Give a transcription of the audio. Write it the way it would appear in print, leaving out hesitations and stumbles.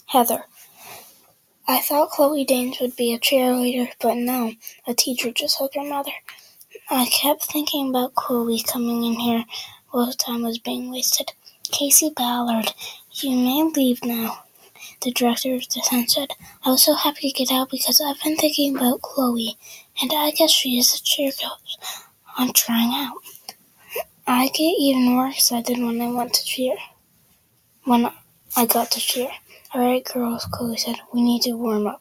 Heather: I thought Chloe Danes would be a cheerleader, but no, a teacher, just like her mother. I kept thinking about Chloe coming in here while time was being wasted. Casey Ballard: You may leave now, the director of the tent said. I was so happy to get out because I've been thinking about Chloe, and I guess she is a cheer coach. I'm trying out. I get even more excited when I got to cheer. All right, girls, Chloe said, we need to warm up.